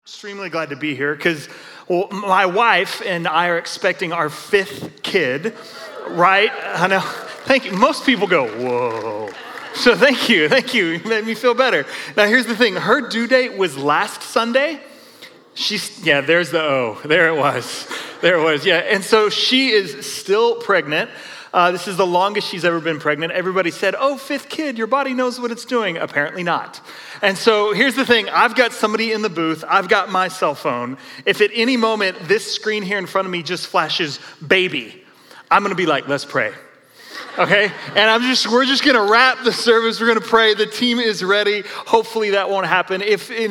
Extremely glad to be here because, my wife and I are expecting our fifth kid, right? I know. Thank you. Most people go, whoa. So thank you. You made me feel better. Now here's the thing. Her due date was last Sunday. There's the O. There it was. Yeah. And so she is still pregnant. This is the longest she's ever been pregnant. Everybody said, oh, fifth kid, your body knows what it's doing. Apparently not. And so here's the thing. I've got somebody in the booth. I've got my cell phone. If at any moment this screen here in front of me just flashes baby, I'm going to be like, let's pray. Okay? And we're just going to wrap the service. We're going to pray. The team is ready. Hopefully that won't happen.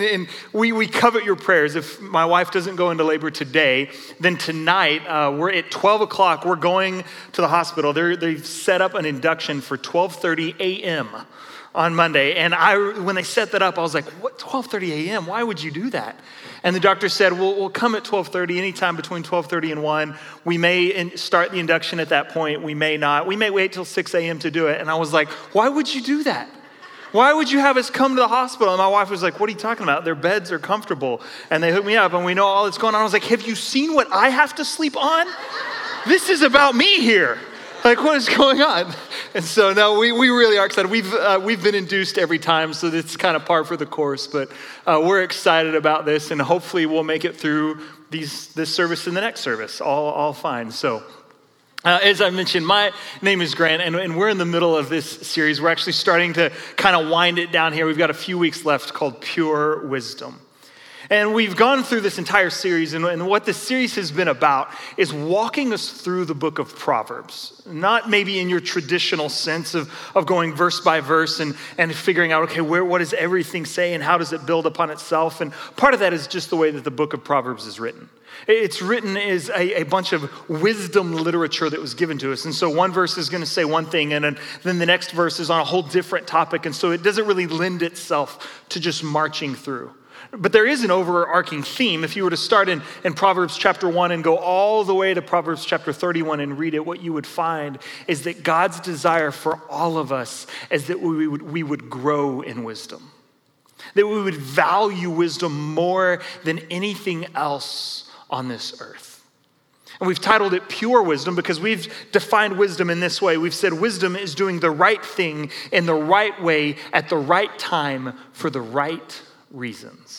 We covet your prayers. If my wife doesn't go into labor today, then tonight, we're at 12 o'clock. We're going to the hospital. They've set up an induction for 12:30 a.m. on Monday. And when they set that up, I was like, what, 12:30 a.m.? Why would you do that? And the doctor said, we'll come at 12:30, anytime between 12:30 and 1. We may start the induction at that point. We may not. We may wait till 6 a.m. to do it. And I was like, why would you do that? Why would you have us come to the hospital? And my wife was like, what are you talking about? Their beds are comfortable. And they hook me up and we know all that's going on. I was like, have you seen what I have to sleep on? This is about me here. Like, what is going on? And so, no, we really are excited. We've been induced every time, so it's kind of par for the course. But we're excited about this, and hopefully we'll make it through this service and the next service, all fine. So, as I mentioned, my name is Grant, and we're in the middle of this series. We're actually starting to kind of wind it down here. We've got a few weeks left called Pure Wisdom. And we've gone through this entire series, and what this series has been about is walking us through the book of Proverbs. Not maybe in your traditional sense of going verse by verse and figuring out, okay, what does everything say and how does it build upon itself? And part of that is just the way that the book of Proverbs is written. It's written as a bunch of wisdom literature that was given to us. And so one verse is going to say one thing, and then the next verse is on a whole different topic. And so it doesn't really lend itself to just marching through. But there is an overarching theme. If you were to start in Proverbs chapter 1 and go all the way to Proverbs chapter 31 and read it, what you would find is that God's desire for all of us is that we would grow in wisdom. That we would value wisdom more than anything else on this earth. And we've titled it Pure Wisdom because we've defined wisdom in this way. We've said wisdom is doing the right thing in the right way at the right time for the right reasons.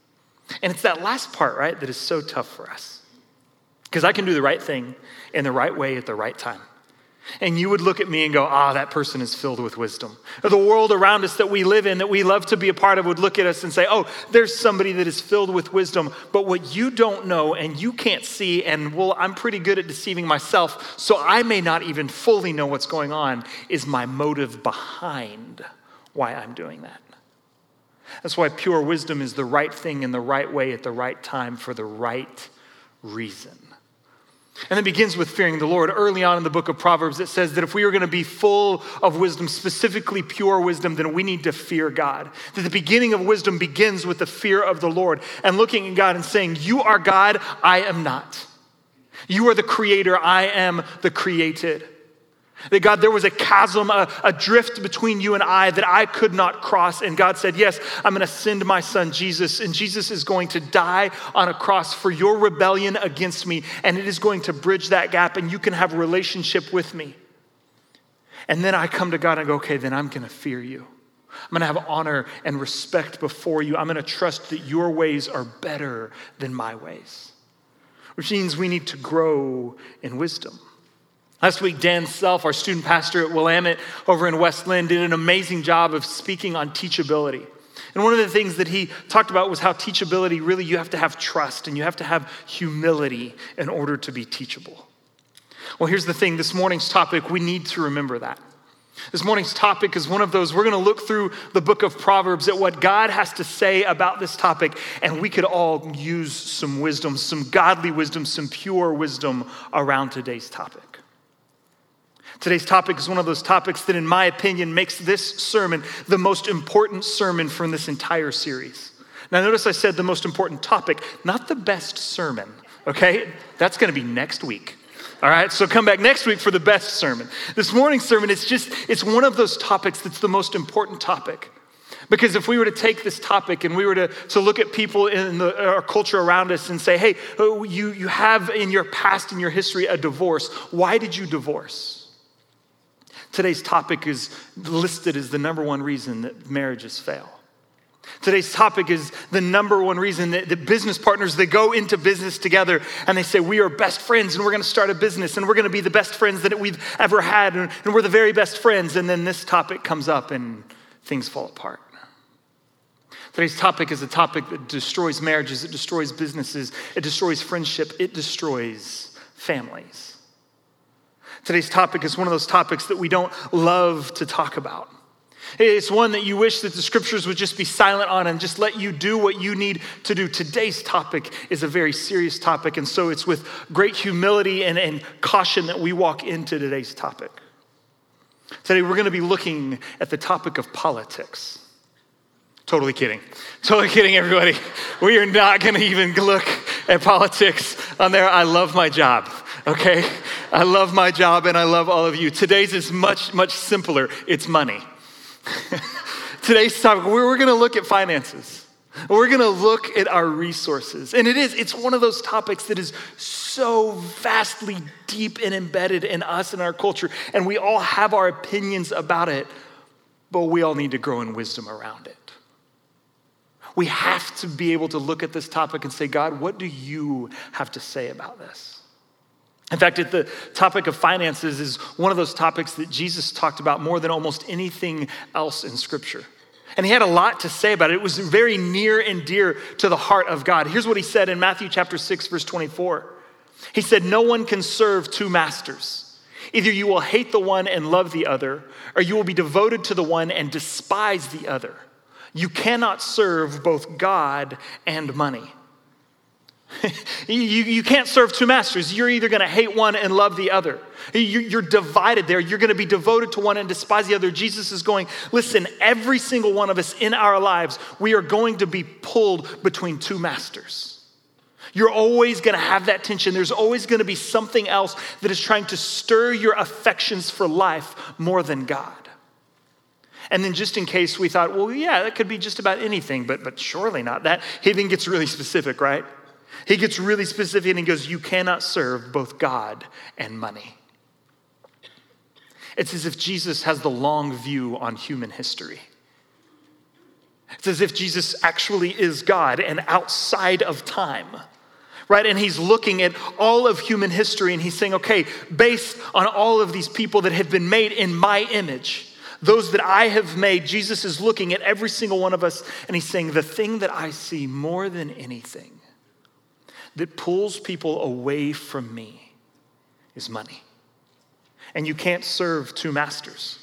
And it's that last part, right, that is so tough for us. Because I can do the right thing in the right way at the right time. And you would look at me and go, that person is filled with wisdom. Or the world around us that we live in, that we love to be a part of, would look at us and say, there's somebody that is filled with wisdom. But what you don't know and you can't see, and I'm pretty good at deceiving myself, so I may not even fully know what's going on, is my motive behind why I'm doing that. That's why pure wisdom is the right thing in the right way at the right time for the right reason. And it begins with fearing the Lord. Early on in the book of Proverbs, it says that if we are going to be full of wisdom, specifically pure wisdom, then we need to fear God. That the beginning of wisdom begins with the fear of the Lord and looking at God and saying, you are God, I am not. You are the creator, I am the created. That God, there was a chasm, a drift between you and I that I could not cross. And God said, yes, I'm going to send my son Jesus. And Jesus is going to die on a cross for your rebellion against me. And it is going to bridge that gap and you can have a relationship with me. And then I come to God and go, okay, then I'm going to fear you. I'm going to have honor and respect before you. I'm going to trust that your ways are better than my ways. Which means we need to grow in wisdom. Last week, Dan Self, our student pastor at Willamette over in West Lynn, did an amazing job of speaking on teachability. And one of the things that he talked about was how teachability, really, you have to have trust and you have to have humility in order to be teachable. Well, here's the thing. This morning's topic, we need to remember that. This morning's topic is one of those, we're going to look through the book of Proverbs at what God has to say about this topic, and we could all use some wisdom, some godly wisdom, some pure wisdom around today's topic. Today's topic is one of those topics that, in my opinion, makes this sermon the most important sermon from this entire series. Now, notice I said the most important topic, not the best sermon, okay? That's going to be next week. All right, so come back next week for the best sermon. This morning's sermon, it's one of those topics that's the most important topic Because if we were to take this topic and we were to look at people in our culture around us and say, hey, you have in your past, in your history, a divorce. Why did you divorce? Today's topic is listed as the number one reason that marriages fail. Today's topic is the number one reason that business partners, they go into business together and they say, we are best friends and we're going to start a business and we're going to be the best friends that we've ever had and we're the very best friends. And then this topic comes up and things fall apart. Today's topic is a topic that destroys marriages, it destroys businesses, it destroys friendship, it destroys families. Today's topic is one of those topics that we don't love to talk about. It's one that you wish that the scriptures would just be silent on and just let you do what you need to do. Today's topic is a very serious topic, and so it's with great humility and caution that we walk into today's topic. Today we're going to be looking at the topic of politics. Totally kidding, everybody. We are not going to even look at politics on there. I love my job, okay? I love my job and I love all of you. Today's is much, much simpler. It's money. Today's topic, we're going to look at finances. We're going to look at our resources. And it's one of those topics that is so vastly deep and embedded in us and our culture. And we all have our opinions about it, but we all need to grow in wisdom around it. We have to be able to look at this topic and say, God, what do you have to say about this? In fact, the topic of finances is one of those topics that Jesus talked about more than almost anything else in Scripture. And he had a lot to say about it. It was very near and dear to the heart of God. Here's what he said in Matthew chapter 6, verse 24. He said, no one can serve two masters. Either you will hate the one and love the other, or you will be devoted to the one and despise the other. You cannot serve both God and money. You can't serve two masters. You're either going to hate one and love the other. You're divided there. You're going to be devoted to one and despise the other. Jesus is going, listen, every single one of us in our lives, we are going to be pulled between two masters. You're always going to have that tension. There's always going to be something else that is trying to stir your affections for life more than God. And then just in case we thought, well, yeah, that could be just about anything, but surely not that. He then gets really specific, right? He gets really specific and he goes, you cannot serve both God and money. It's as if Jesus has the long view on human history. It's as if Jesus actually is God and outside of time, right? And he's looking at all of human history and he's saying, okay, based on all of these people that have been made in my image, those that I have made, Jesus is looking at every single one of us and he's saying, the thing that I see more than anything that pulls people away from me is money. And you can't serve two masters.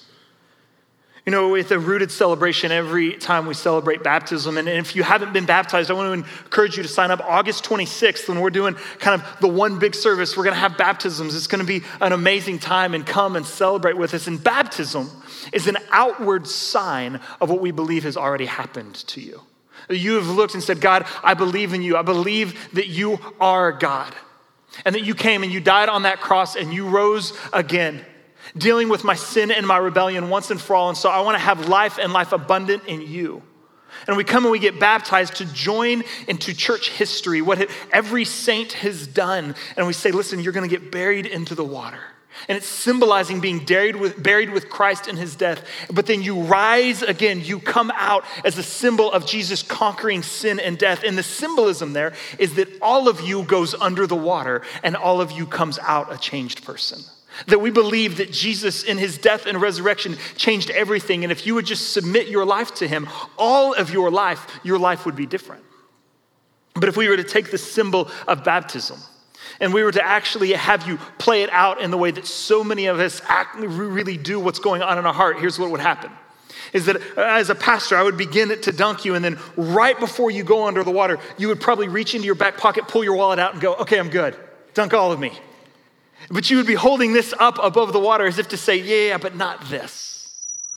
You know, with a Rooted celebration, every time we celebrate baptism, and if you haven't been baptized, I want to encourage you to sign up August 26th when we're doing kind of the one big service. We're going to have baptisms. It's going to be an amazing time, and come and celebrate with us. And baptism is an outward sign of what we believe has already happened to you. You have looked and said, God, I believe in you. I believe that you are God and that you came and you died on that cross and you rose again, dealing with my sin and my rebellion once and for all. And so I want to have life and life abundant in you. And we come and we get baptized to join into church history, what every saint has done. And we say, listen, you're going to get buried into the water. And it's symbolizing being buried with Christ in his death. But then you rise again. You come out as a symbol of Jesus conquering sin and death. And the symbolism there is that all of you goes under the water and all of you comes out a changed person. That we believe that Jesus in his death and resurrection changed everything. And if you would just submit your life to him, all of your life would be different. But if we were to take the symbol of baptism, and we were to actually have you play it out in the way that so many of us really do what's going on in our heart, here's what would happen. Is that as a pastor, I would begin to dunk you, and then right before you go under the water, you would probably reach into your back pocket, pull your wallet out and go, okay, I'm good. Dunk all of me. But you would be holding this up above the water as if to say, yeah, but not this.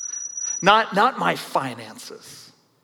Not my finances.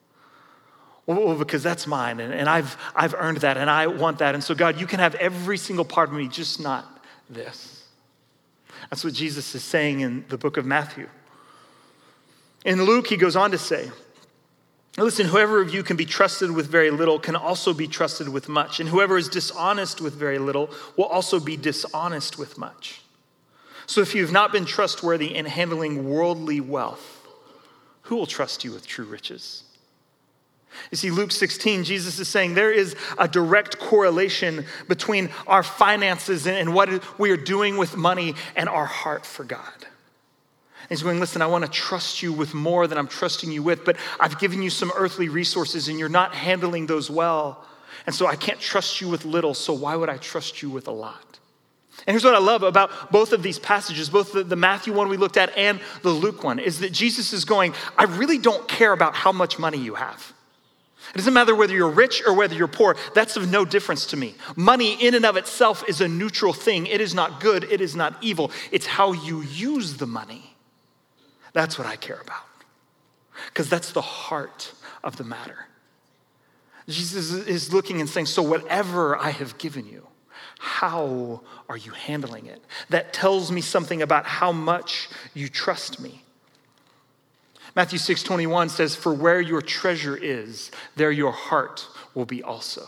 Well, because that's mine, and I've earned that, and I want that. And so, God, you can have every single part of me, just not this. That's what Jesus is saying in the book of Matthew. In Luke, he goes on to say Listen, whoever of you can be trusted with very little can also be trusted with much. And whoever is dishonest with very little will also be dishonest with much. So if you've not been trustworthy in handling worldly wealth, who will trust you with true riches? You see, Luke 16, Jesus is saying there is a direct correlation between our finances and what we are doing with money and our heart for God. And he's going, listen, I want to trust you with more than I'm trusting you with, but I've given you some earthly resources and you're not handling those well. And so I can't trust you with little, so why would I trust you with a lot? And here's what I love about both of these passages, both the Matthew one we looked at and the Luke one, is that Jesus is going, I really don't care about how much money you have. It doesn't matter whether you're rich or whether you're poor. That's of no difference to me. Money in and of itself is a neutral thing. It is not good. It is not evil. It's how you use the money. That's what I care about. Because that's the heart of the matter. Jesus is looking and saying, so whatever I have given you, how are you handling it? That tells me something about how much you trust me. Matthew 6:21 says, for where your treasure is, there your heart will be also.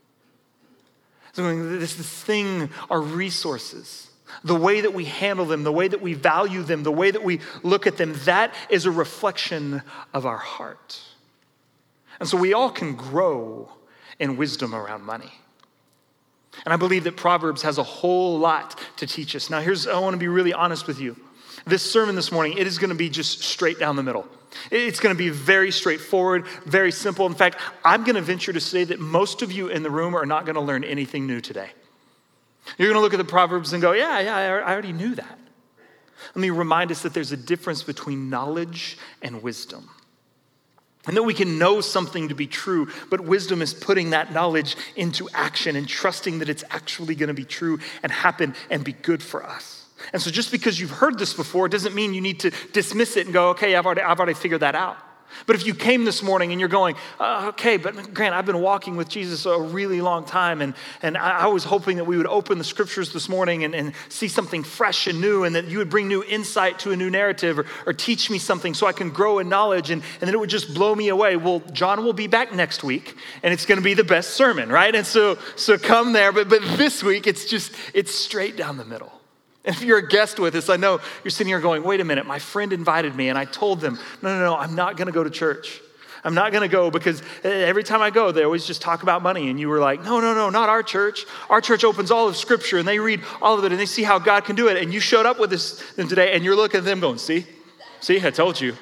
So this thing are resources. The way that we handle them, the way that we value them, the way that we look at them, that is a reflection of our heart. And so we all can grow in wisdom around money. And I believe that Proverbs has a whole lot to teach us. Now I want to be really honest with you. This sermon this morning, it is going to be just straight down the middle. It's going to be very straightforward, very simple. In fact, I'm going to venture to say that most of you in the room are not going to learn anything new today. You're going to look at the Proverbs and go, yeah, I already knew that. Let me remind us that there's a difference between knowledge and wisdom. And that we can know something to be true, but wisdom is putting that knowledge into action and trusting that it's actually going to be true and happen and be good for us. And so just because you've heard this before doesn't mean you need to dismiss it and go, okay, I've already figured that out. But if you came this morning and you're going, okay, but Grant, I've been walking with Jesus a really long time, and I was hoping that we would open the scriptures this morning and see something fresh and new, and that you would bring new insight to a new narrative or teach me something so I can grow in knowledge, and then it would just blow me away. Well, John will be back next week, and it's going to be the best sermon, right? And so come there, but this week, it's straight down the middle. And if you're a guest with us, I know you're sitting here going, wait a minute, my friend invited me and I told them, no, I'm not going to go to church. I'm not going to go because every time I go, they always just talk about money. And you were like, no, not our church. Our church opens all of Scripture and they read all of it and they see how God can do it. And you showed up with them today and you're looking at them going, see, I told you.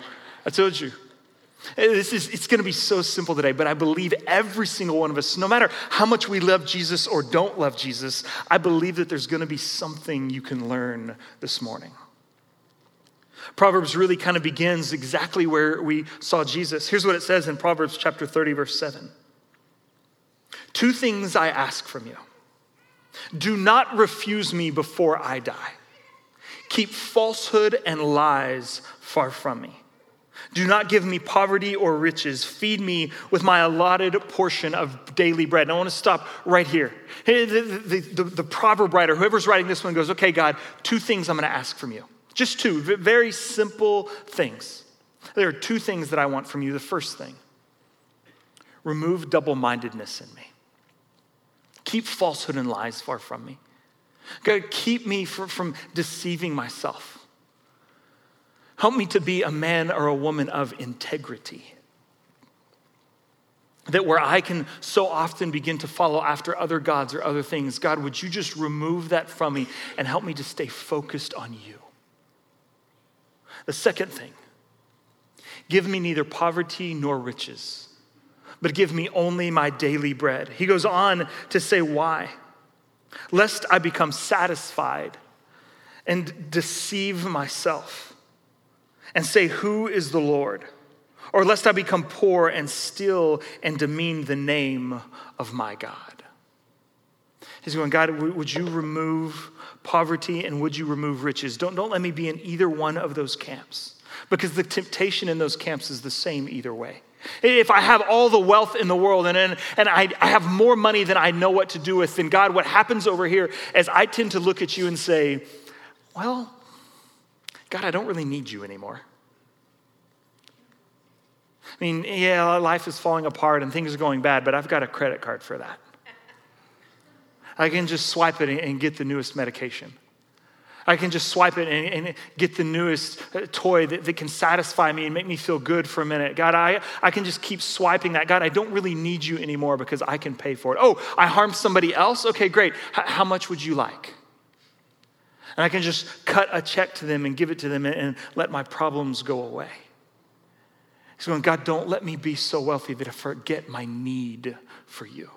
It's going to be so simple today, but I believe every single one of us, no matter how much we love Jesus or don't love Jesus, I believe that there's going to be something you can learn this morning. Proverbs really kind of begins exactly where we saw Jesus. Here's what it says in Proverbs chapter 30, verse 7. 2 things I ask from you. Do not refuse me before I die. Keep falsehood and lies far from me. Do not give me poverty or riches. Feed me with my allotted portion of daily bread. And I want to stop right here. The proverb writer, whoever's writing this one, goes, okay, God, 2 things I'm going to ask from you. Just 2 very simple things. There are 2 things that I want from you. The first thing, remove double-mindedness in me. Keep falsehood and lies far from me. God, keep me from deceiving myself. Help me to be a man or a woman of integrity. That where I can so often begin to follow after other gods or other things, God, would you just remove that from me and help me to stay focused on you? The second thing, give me neither poverty nor riches, but give me only my daily bread. He goes on to say why? Lest I become satisfied and deceive myself and say, who is the Lord? Or lest I become poor and steal and demean the name of my God. He's going, God, would you remove poverty and would you remove riches? Don't let me be in either one of those camps, because the temptation in those camps is the same either way. If I have all the wealth in the world and I have more money than I know what to do with, then God, what happens over here is I tend to look at you and say, well, God, I don't really need you anymore. I mean, yeah, life is falling apart and things are going bad, but I've got a credit card for that. I can just swipe it and get the newest medication. I can just swipe it and get the newest toy that can satisfy me and make me feel good for a minute. God, I can just keep swiping that. God, I don't really need you anymore because I can pay for it. Oh, I harmed somebody else? Okay, great. How much would you like? And I can just cut a check to them and give it to them and let my problems go away. He's going, God, don't let me be so wealthy that I forget my need for you.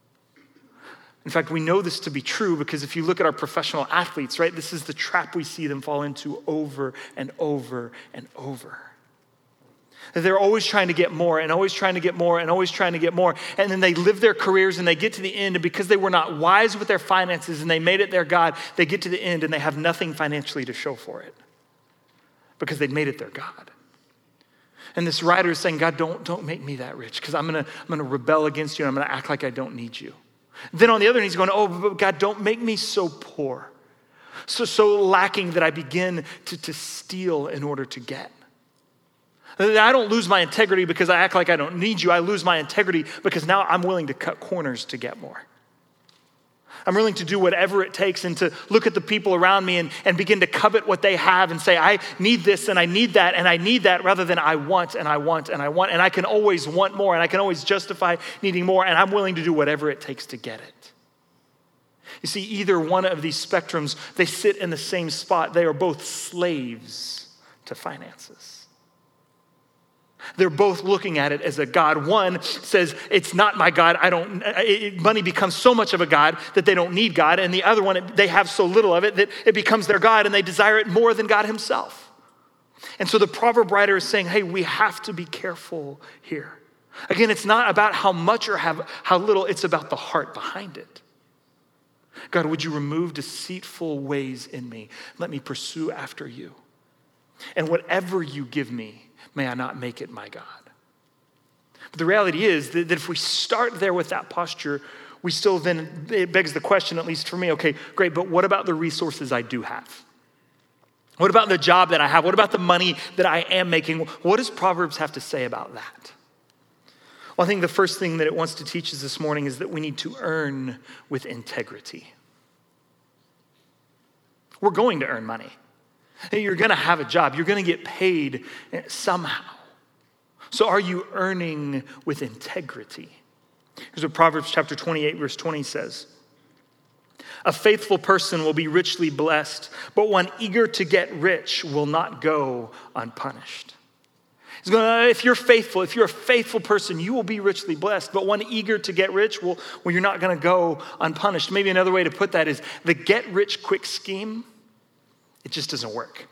In fact, we know this to be true because if you look at our professional athletes, right, this is the trap we see them fall into over and over and over. They're always trying to get more and always trying to get more and always trying to get more. And then they live their careers and they get to the end, and because they were not wise with their finances and they made it their God, they get to the end and they have nothing financially to show for it because they'd made it their God. And this writer is saying, God, don't make me that rich because I'm gonna rebel against you and I'm gonna act like I don't need you. Then on the other hand, he's going, oh, but God, don't make me so poor, so lacking that I begin to steal in order to get. I don't lose my integrity because I act like I don't need you. I lose my integrity because now I'm willing to cut corners to get more. I'm willing to do whatever it takes and to look at the people around me and begin to covet what they have and say, I need this and I need that and I need that, rather than I want and I want and I want. And I can always want more and I can always justify needing more, and I'm willing to do whatever it takes to get it. You see, either one of these spectrums, they sit in the same spot. They are both slaves to finances. They're both looking at it as a God. One says, it's not my God. Money becomes so much of a God that they don't need God. And the other one, they have so little of it that it becomes their God and they desire it more than God himself. And so the proverb writer is saying, hey, we have to be careful here. Again, it's not about how much or how little, it's about the heart behind it. God, would you remove deceitful ways in me? Let me pursue after you. And whatever you give me, may I not make it my God. But the reality is that if we start there with that posture, we still then, it begs the question, at least for me, okay, great, but what about the resources I do have? What about the job that I have? What about the money that I am making? What does Proverbs have to say about that? Well, I think the first thing that it wants to teach us this morning is that we need to earn with integrity. We're going to earn money. You're going to have a job. You're going to get paid somehow. So are you earning with integrity? Here's what Proverbs chapter 28, verse 20 says. A faithful person will be richly blessed, but one eager to get rich will not go unpunished. He's going, if you're faithful, if you're a faithful person, you will be richly blessed, but one eager to get rich, well, you're not going to go unpunished. Maybe another way to put that is the get rich quick scheme, it just doesn't work.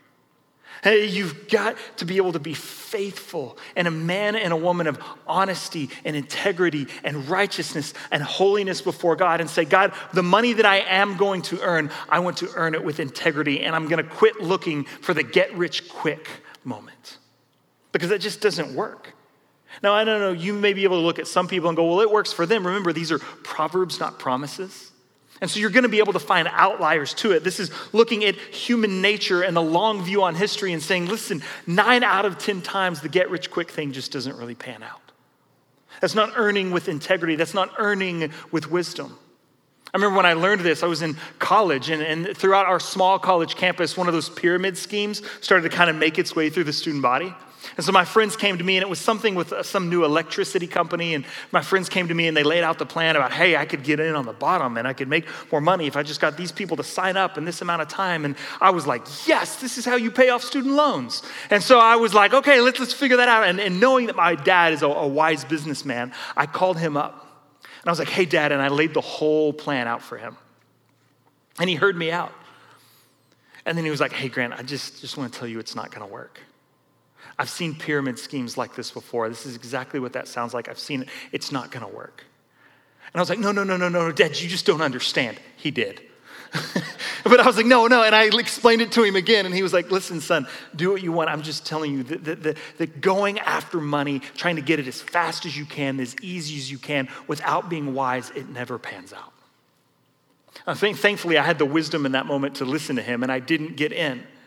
Hey, you've got to be able to be faithful and a man and a woman of honesty and integrity and righteousness and holiness before God and say, God, the money that I am going to earn, I want to earn it with integrity, and I'm going to quit looking for the get rich quick moment, because that just doesn't work. Now, I don't know, you may be able to look at some people and go, well, it works for them. Remember, these are proverbs, not promises. And so you're going to be able to find outliers to it. This is looking at human nature and the long view on history and saying, listen, 9 out of 10 times the get rich quick thing just doesn't really pan out. That's not earning with integrity. That's not earning with wisdom. I remember when I learned this, I was in college, and throughout our small college campus, one of those pyramid schemes started to kind of make its way through the student body. And so my friends came to me, and it was something with some new electricity company, and my friends came to me and they laid out the plan about, hey, I could get in on the bottom and I could make more money if I just got these people to sign up in this amount of time. And I was like, yes, this is how you pay off student loans. And so I was like, okay, let's figure that out. And knowing that my dad is a wise businessman, I called him up. And I was like, hey, Dad, and I laid the whole plan out for him. And he heard me out. And then he was like, hey, Grant, I just want to tell you it's not going to work. I've seen pyramid schemes like this before. This is exactly what that sounds like. I've seen it. It's not going to work. And I was like, no, Dad, you just don't understand. He did. But I was like, no. And I explained it to him again. And he was like, listen, son, do what you want. I'm just telling you that going after money, trying to get it as fast as you can, as easy as you can, without being wise, it never pans out. I think, thankfully, I had the wisdom in that moment to listen to him, and I didn't get in.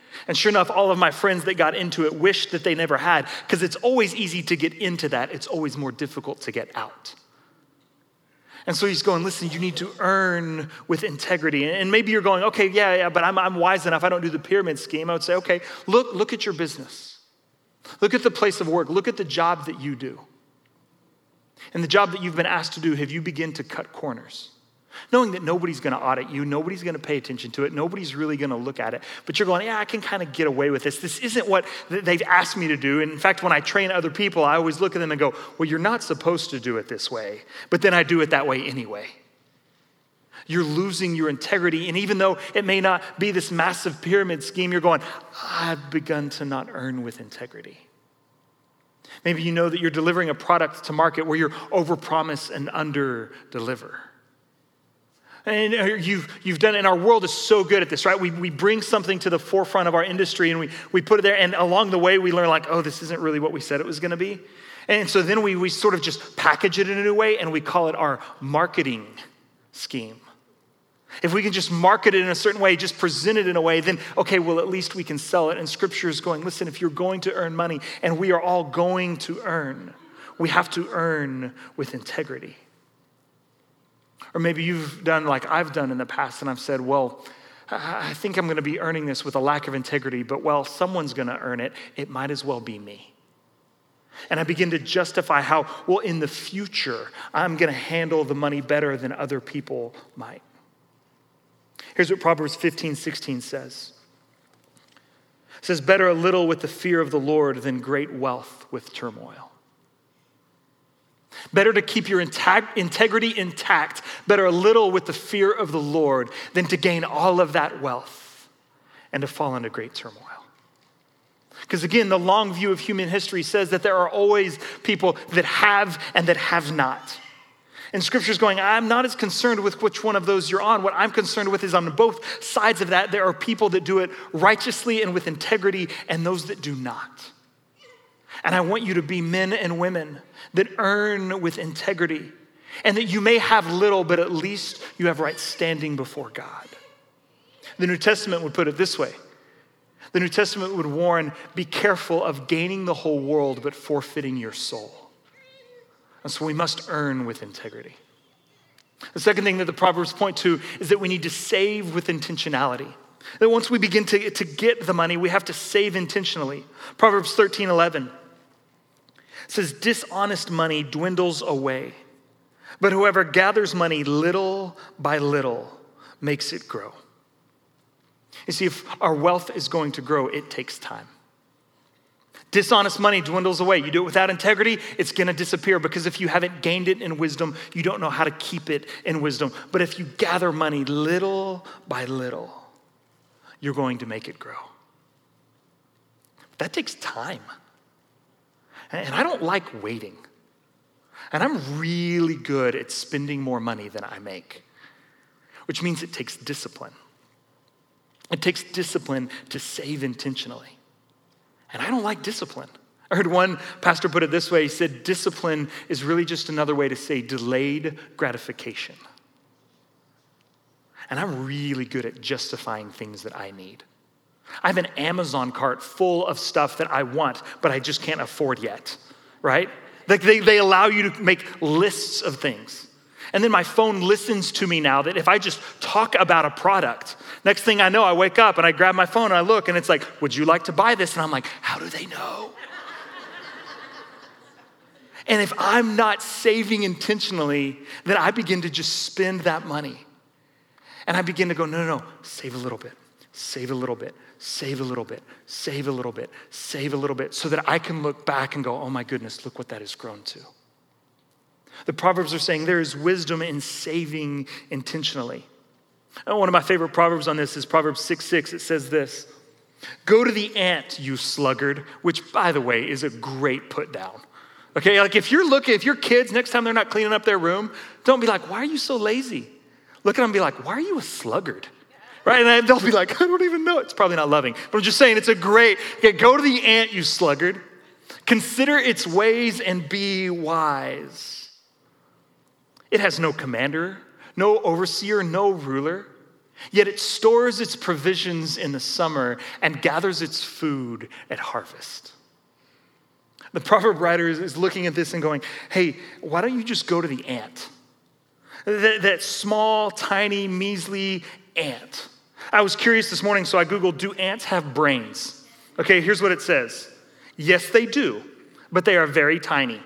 And sure enough, all of my friends that got into it wished that they never had, because it's always easy to get into that. It's always more difficult to get out. And so he's going, listen, you need to earn with integrity. And maybe you're going, okay, yeah, but I'm wise enough. I don't do the pyramid scheme. I would say, okay, look at your business. Look at the place of work. Look at the job that you do. And the job that you've been asked to do, have you begun to cut corners? Knowing that nobody's going to audit you, nobody's going to pay attention to it, nobody's really going to look at it. But you're going, yeah, I can kind of get away with this. This isn't what they've asked me to do. And in fact, when I train other people, I always look at them and go, well, you're not supposed to do it this way. But then I do it that way anyway. You're losing your integrity. And even though it may not be this massive pyramid scheme, you're going, I've begun to not earn with integrity. Maybe you know that you're delivering a product to market where you're overpromise and underdeliver. And you've done, and our world is so good at this, right? We bring something to the forefront of our industry and we put it there, and along the way we learn like, oh, this isn't really what we said it was gonna be. And so then we sort of just package it in a new way and we call it our marketing scheme. If we can just market it in a certain way, just present it in a way, then okay, well at least we can sell it. And Scripture is going, listen, if you're going to earn money, and we are all going to earn, we have to earn with integrity. Or maybe you've done like I've done in the past and I've said, well, I think I'm going to be earning this with a lack of integrity, but well, someone's going to earn it. It might as well be me. And I begin to justify how, well, in the future, I'm going to handle the money better than other people might. Here's what Proverbs 15:16 says. It says, better a little with the fear of the Lord than great wealth with turmoil. Better to keep your integrity intact, better a little with the fear of the Lord than to gain all of that wealth and to fall into great turmoil. Because again, the long view of human history says that there are always people that have and that have not. And Scripture's going, I'm not as concerned with which one of those you're on. What I'm concerned with is on both sides of that, there are people that do it righteously and with integrity and those that do not. And I want you to be men and women that earn with integrity and that you may have little, but at least you have right standing before God. The New Testament would put it this way. The New Testament would warn, be careful of gaining the whole world, but forfeiting your soul. And so we must earn with integrity. The second thing that the Proverbs point to is that we need to save with intentionality. That once we begin to get the money, we have to save intentionally. Proverbs 13:11 says, dishonest money dwindles away, but whoever gathers money little by little makes it grow. You see, if our wealth is going to grow, it takes time. Dishonest money dwindles away. You do it without integrity, it's going to disappear, because if you haven't gained it in wisdom, you don't know how to keep it in wisdom. But if you gather money little by little, you're going to make it grow. That takes time. And I don't like waiting. And I'm really good at spending more money than I make, which means it takes discipline. It takes discipline to save intentionally. And I don't like discipline. I heard one pastor put it this way. He said, discipline is really just another way to say delayed gratification. And I'm really good at justifying things that I need. I have an Amazon cart full of stuff that I want, but I just can't afford yet, right? Like they allow you to make lists of things. And then my phone listens to me now that if I just talk about a product, next thing I know, I wake up and I grab my phone and I look and it's like, would you like to buy this? And I'm like, how do they know? And if I'm not saving intentionally, then I begin to just spend that money. And I begin to go, no, save a little bit, save a little bit, save a little bit, save a little bit, save a little bit, so that I can look back and go, oh my goodness, look what that has grown to. The Proverbs are saying there is wisdom in saving intentionally. And one of my favorite Proverbs on this is Proverbs 6:6. It says this, go to the ant, you sluggard, which by the way is a great put down. Okay, like if your kids, next time they're not cleaning up their room, don't be like, why are you so lazy? Look at them and be like, why are you a sluggard? Right? And they'll be like, I don't even know. It's probably not loving. But I'm just saying it's a great, okay, go to the ant, you sluggard. Consider its ways and be wise. It has no commander, no overseer, no ruler. Yet it stores its provisions in the summer and gathers its food at harvest. The proverb writer is looking at this and going, hey, why don't you just go to the ant? That small, tiny, measly ant. I was curious this morning, so I Googled, do ants have brains? Okay, here's what it says. Yes, they do, but they are very tiny.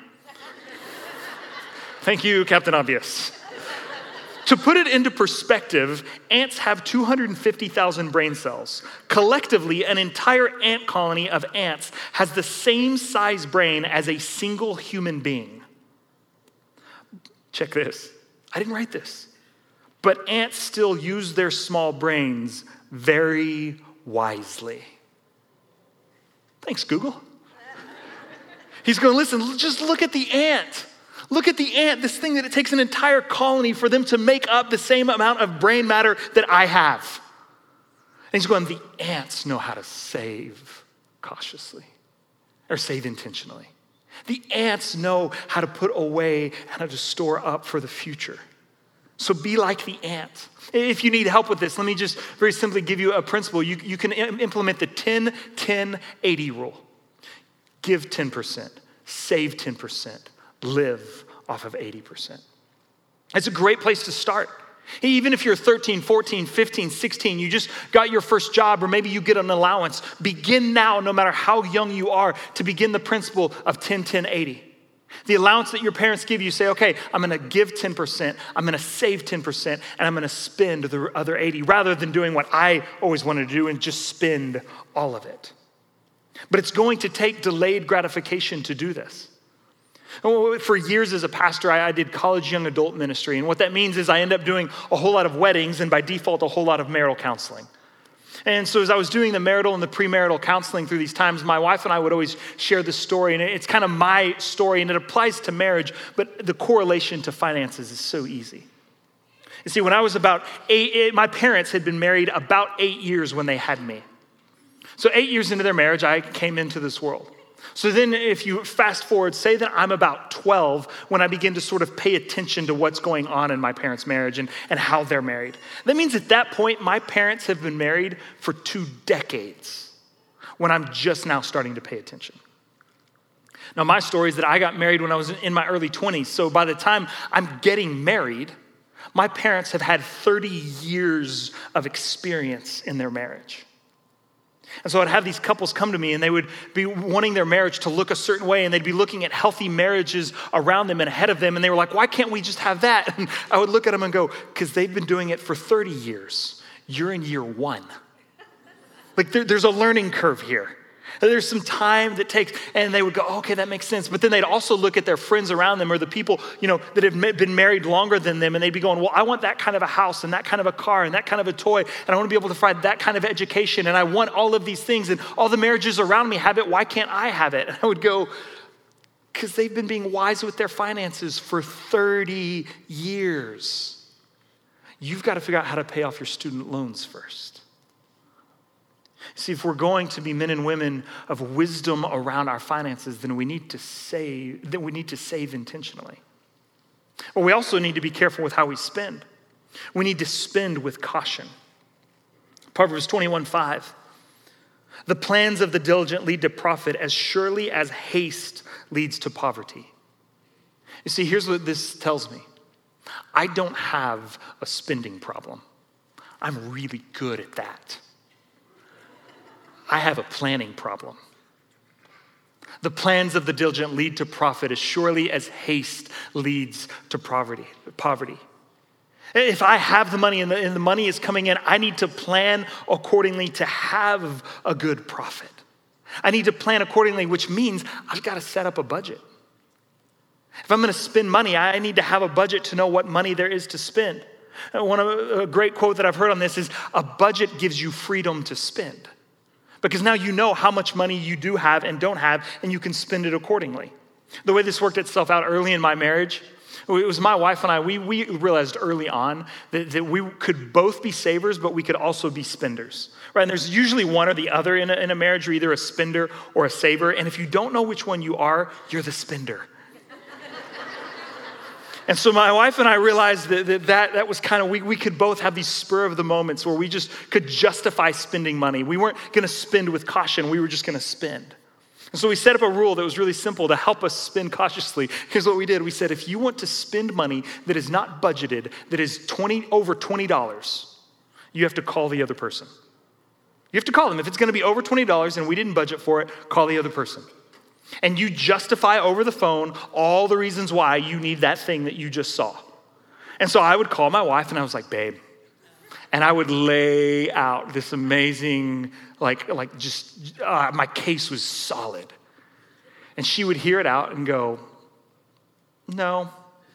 Thank you, Captain Obvious. To put it into perspective, ants have 250,000 brain cells. Collectively, an entire ant colony of ants has the same size brain as a single human being. Check this. I didn't write this. But ants still use their small brains very wisely. Thanks, Google. He's going, listen, just look at the ant. Look at the ant, this thing that it takes an entire colony for them to make up the same amount of brain matter that I have. And he's going, the ants know how to save cautiously or save intentionally. The ants know how to put away and how to store up for the future. So be like the ant. If you need help with this, let me just very simply give you a principle. You can implement the 10-10-80 rule. Give 10%, save 10%. Live off of 80%. It's a great place to start. Even if you're 13, 14, 15, 16, you just got your first job, or maybe you get an allowance, begin now, no matter how young you are, to begin the principle of 10-10-80. The allowance that your parents give you, say, okay, I'm gonna give 10%, I'm gonna save 10%, and I'm gonna spend the other 80, rather than doing what I always wanted to do and just spend all of it. But it's going to take delayed gratification to do this. For years as a pastor, I did college young adult ministry. And what that means is I end up doing a whole lot of weddings and by default, a whole lot of marital counseling. And so as I was doing the marital and the premarital counseling through these times, my wife and I would always share this story. And it's kind of my story and it applies to marriage, but the correlation to finances is so easy. You see, when I was about 8, my parents had been married about 8 years when they had me. So 8 years into their marriage, I came into this world. So then if you fast forward, say that I'm about 12 when I begin to sort of pay attention to what's going on in my parents' marriage and how they're married. That means at that point, my parents have been married for 2 decades when I'm just now starting to pay attention. Now, my story is that I got married when I was in my early 20s. So by the time I'm getting married, my parents have had 30 years of experience in their marriage. And so I'd have these couples come to me and they would be wanting their marriage to look a certain way and they'd be looking at healthy marriages around them and ahead of them. And they were like, why can't we just have that? And I would look at them and go, because they've been doing it for 30 years. You're in year 1. Like there's a learning curve here. There's some time that takes, and they would go, okay, that makes sense. But then they'd also look at their friends around them or the people, that have been married longer than them, and they'd be going, well, I want that kind of a house and that kind of a car and that kind of a toy, and I want to be able to provide that kind of education, and I want all of these things, and all the marriages around me have it. Why can't I have it? And I would go, because they've been being wise with their finances for 30 years. You've got to figure out how to pay off your student loans first. See, if we're going to be men and women of wisdom around our finances, then we need to save intentionally. But we also need to be careful with how we spend. We need to spend with caution. Proverbs 21:5. The plans of the diligent lead to profit as surely as haste leads to poverty. You see, here's what this tells me. I don't have a spending problem. I'm really good at that. I have a planning problem. The plans of the diligent lead to profit as surely as haste leads to poverty. If I have the money and the money is coming in, I need to plan accordingly to have a good profit. I need to plan accordingly, which means I've got to set up a budget. If I'm going to spend money, I need to have a budget to know what money there is to spend. A great quote that I've heard on this is, a budget gives you freedom to spend. Because now you know how much money you do have and don't have, and you can spend it accordingly. The way this worked itself out early in my marriage, it was my wife and I, we realized early on that we could both be savers, but we could also be spenders. Right? And there's usually one or the other in a marriage. You're either a spender or a saver. And if you don't know which one you are, you're the spender. And so my wife and I realized that was kind of, we could both have these spur of the moments where we just could justify spending money. We weren't going to spend with caution. We were just going to spend. And so we set up a rule that was really simple to help us spend cautiously. Here's what we did. We said, if you want to spend money that is not budgeted, that is over $20, you have to call the other person. You have to call them. If it's going to be over $20 and we didn't budget for it, call the other person. And you justify over the phone all the reasons why you need that thing that you just saw. And so I would call my wife and I was like, babe. And I would lay out this amazing, my case was solid. And she would hear it out and go, no.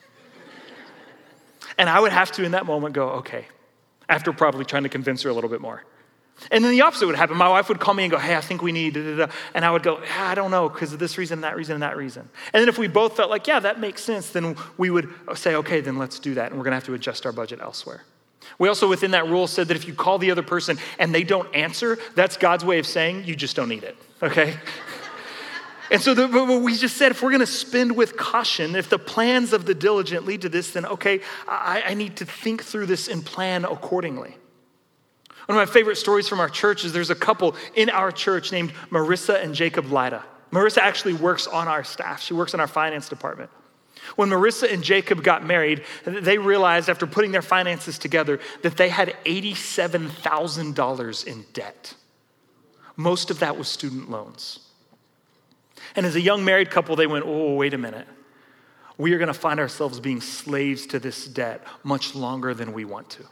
And I would have to, in that moment, go, okay, after probably trying to convince her a little bit more. And then the opposite would happen. My wife would call me and go, hey, I think we need, and I would go, I don't know, because of this reason, that reason, and that reason. And then if we both felt like, yeah, that makes sense, then we would say, okay, then let's do that, and we're going to have to adjust our budget elsewhere. We also, within that rule, said that if you call the other person and they don't answer, that's God's way of saying you just don't need it, okay? And so we just said, if we're going to spend with caution, if the plans of the diligent lead to this, then okay, I need to think through this and plan accordingly. One of my favorite stories from our church is there's a couple in our church named Marissa and Jacob Lyda. Marissa actually works on our staff. She works in our finance department. When Marissa and Jacob got married, they realized after putting their finances together that they had $87,000 in debt. Most of that was student loans. And as a young married couple, they went, oh, wait a minute. We are going to find ourselves being slaves to this debt much longer than we want to.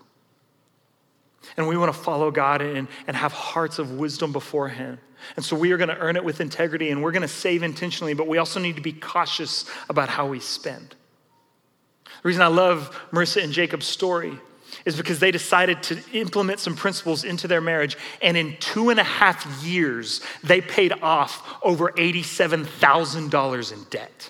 And we want to follow God and have hearts of wisdom before him. And so we are going to earn it with integrity and we're going to save intentionally, but we also need to be cautious about how we spend. The reason I love Marissa and Jacob's story is because they decided to implement some principles into their marriage, and in 2.5 years, they paid off over $87,000 in debt.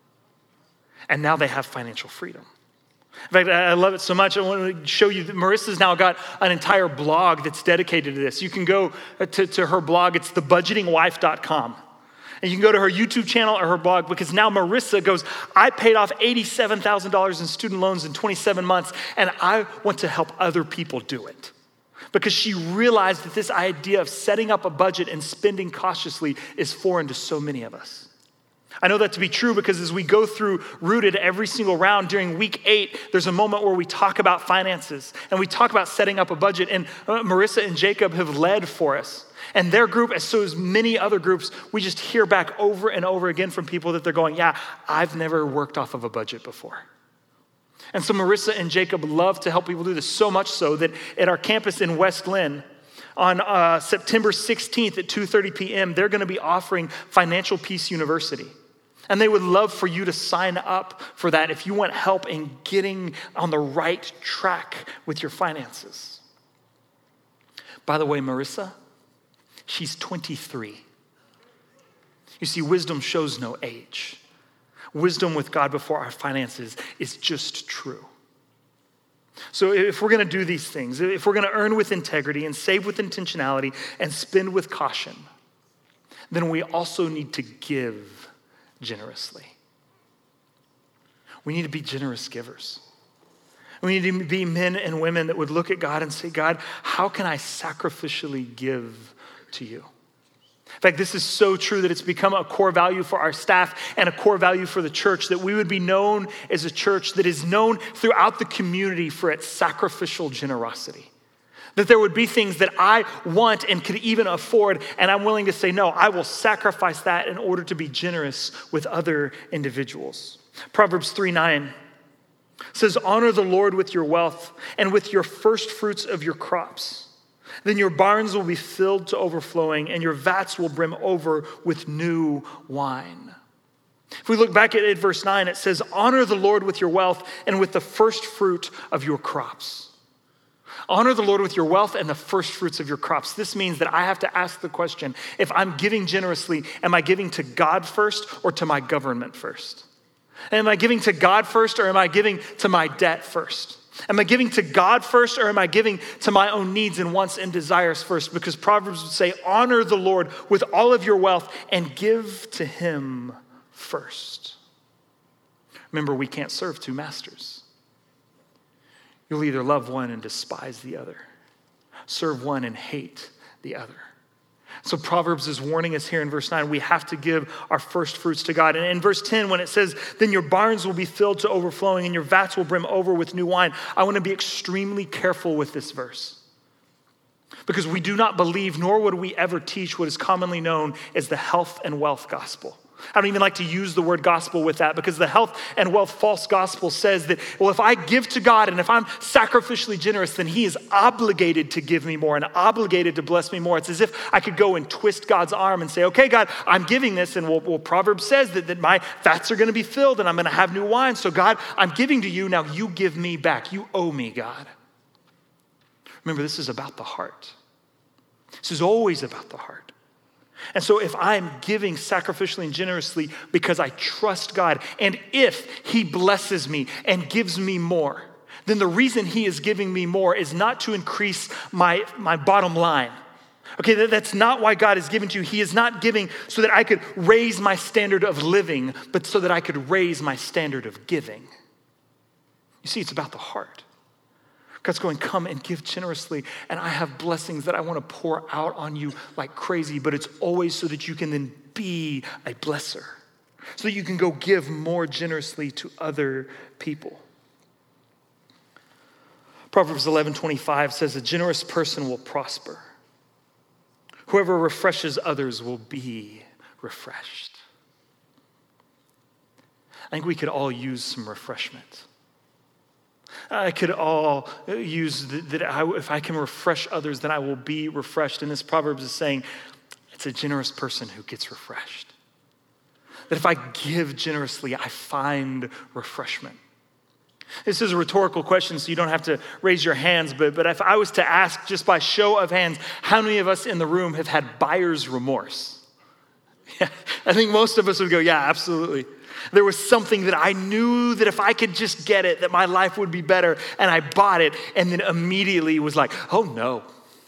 And now they have financial freedom. In fact, I love it so much. I want to show you that Marissa's now got an entire blog that's dedicated to this. You can go to her blog. It's thebudgetingwife.com. And you can go to her YouTube channel or her blog, because now Marissa goes, I paid off $87,000 in student loans in 27 months, and I want to help other people do it. Because she realized that this idea of setting up a budget and spending cautiously is foreign to so many of us. I know that to be true because as we go through Rooted every single round during week 8, there's a moment where we talk about finances and we talk about setting up a budget, and Marissa and Jacob have led for us. And their group, as so as many other groups, we just hear back over and over again from people that they're going, yeah, I've never worked off of a budget before. And so Marissa and Jacob love to help people do this, so much so that at our campus in West Lynn, on September 16th at 2:30 p.m., they're going to be offering Financial Peace University. And they would love for you to sign up for that if you want help in getting on the right track with your finances. By the way, Marissa, she's 23. You see, wisdom shows no age. Wisdom with God before our finances is just true. So if we're going to do these things, if we're going to earn with integrity and save with intentionality and spend with caution, then we also need to give generously. We need to be generous givers. We need to be men and women that would look at God and say, God, how can I sacrificially give to you? In fact, this is so true that it's become a core value for our staff and a core value for the church, that we would be known as a church that is known throughout the community for its sacrificial generosity. That there would be things that I want and could even afford, and I'm willing to say, no, I will sacrifice that in order to be generous with other individuals. Proverbs 3:9 says, honor the Lord with your wealth and with your first fruits of your crops. Then your barns will be filled to overflowing and your vats will brim over with new wine. If we look back at verse 9, it says, honor the Lord with your wealth and with the first fruit of your crops. Honor the Lord with your wealth and the first fruits of your crops. This means that I have to ask the question, if I'm giving generously, am I giving to God first or to my government first? Am I giving to God first or am I giving to my debt first? Am I giving to God first or am I giving to my own needs and wants and desires first? Because Proverbs would say, honor the Lord with all of your wealth and give to him first. Remember, we can't serve two masters. You'll either love one and despise the other, serve one and hate the other. So Proverbs is warning us here in verse 9, we have to give our first fruits to God. And in verse 10, when it says, then your barns will be filled to overflowing and your vats will brim over with new wine, I want to be extremely careful with this verse. Because we do not believe, nor would we ever teach what is commonly known as the health and wealth gospel. I don't even like to use the word gospel with that, because the health and wealth false gospel says that, well, if I give to God and if I'm sacrificially generous, then he is obligated to give me more and obligated to bless me more. It's as if I could go and twist God's arm and say, okay, God, I'm giving this. And well Proverbs says that my vats are going to be filled and I'm going to have new wine. So God, I'm giving to you. Now you give me back. You owe me, God. Remember, this is about the heart. This is always about the heart. And so if I'm giving sacrificially and generously because I trust God, and if he blesses me and gives me more, then the reason he is giving me more is not to increase my bottom line. Okay, that's not why God is giving to you. He is not giving so that I could raise my standard of living, but so that I could raise my standard of giving. You see, it's about the heart. God's going, come and give generously, and I have blessings that I want to pour out on you like crazy, but it's always so that you can then be a blesser, so that you can go give more generously to other people. Proverbs 11:25 says, a generous person will prosper. Whoever refreshes others will be refreshed. I think we could all use some refreshment. I could all use that if I can refresh others, then I will be refreshed. And this Proverbs is saying, it's a generous person who gets refreshed. That if I give generously, I find refreshment. This is a rhetorical question, so you don't have to raise your hands, but if I was to ask just by show of hands, how many of us in the room have had buyer's remorse? Yeah, I think most of us would go, yeah, absolutely. There was something that I knew that if I could just get it, that my life would be better, and I bought it, and then immediately was like, oh no.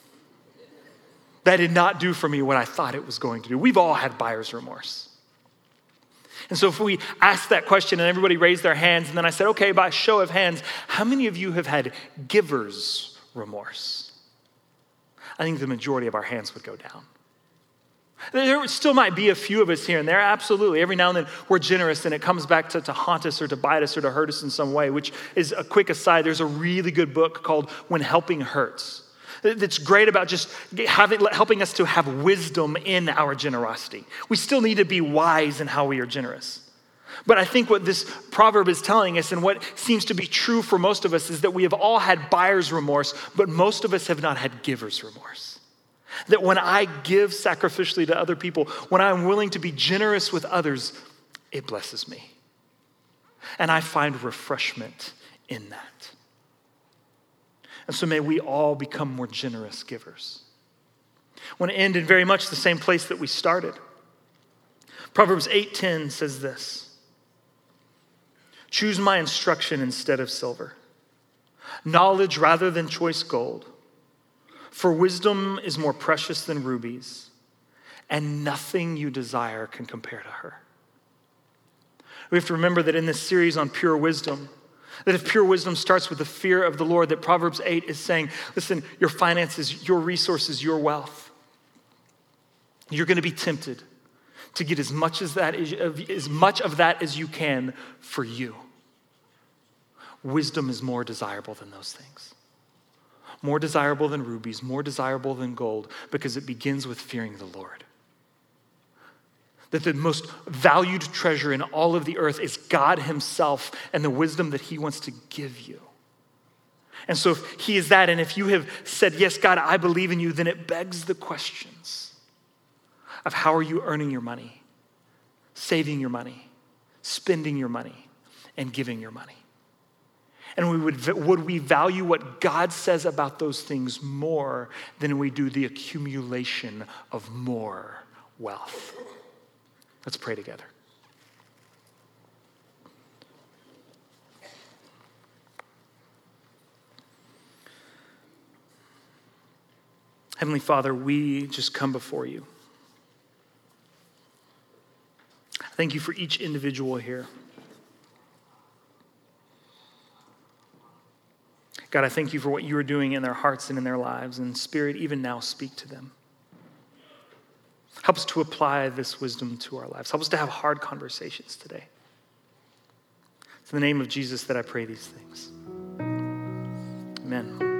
That did not do for me what I thought it was going to do. We've all had buyer's remorse. And so if we ask that question and everybody raised their hands, and then I said, okay, by show of hands, how many of you have had giver's remorse? I think the majority of our hands would go down. There still might be a few of us here and there, absolutely. Every now and then we're generous and it comes back to haunt us or to bite us or to hurt us in some way, which is a quick aside. There's a really good book called When Helping Hurts. That's great about just helping us to have wisdom in our generosity. We still need to be wise in how we are generous. But I think what this proverb is telling us and what seems to be true for most of us is that we have all had buyer's remorse, but most of us have not had giver's remorse. That when I give sacrificially to other people, when I'm willing to be generous with others, it blesses me. And I find refreshment in that. And so may we all become more generous givers. I want to end in very much the same place that we started. Proverbs 8:10 says this: choose my instruction instead of silver, knowledge rather than choice gold. For wisdom is more precious than rubies, and nothing you desire can compare to her. We have to remember that in this series on pure wisdom, that if pure wisdom starts with the fear of the Lord, that Proverbs 8 is saying, listen, your finances, your resources, your wealth, you're going to be tempted to get as much of that as you can for you. Wisdom is more desirable than those things. More desirable than rubies, more desirable than gold, because it begins with fearing the Lord. That the most valued treasure in all of the earth is God himself and the wisdom that he wants to give you. And so if he is that, and if you have said, yes, God, I believe in you, then it begs the questions of how are you earning your money, saving your money, spending your money, and giving your money. And would we value what God says about those things more than we do the accumulation of more wealth? Let's pray together. Heavenly Father, we just come before you. Thank you for each individual here. God, I thank you for what you are doing in their hearts and in their lives. And Spirit, even now, speak to them. Help us to apply this wisdom to our lives. Help us to have hard conversations today. It's in the name of Jesus that I pray these things. Amen.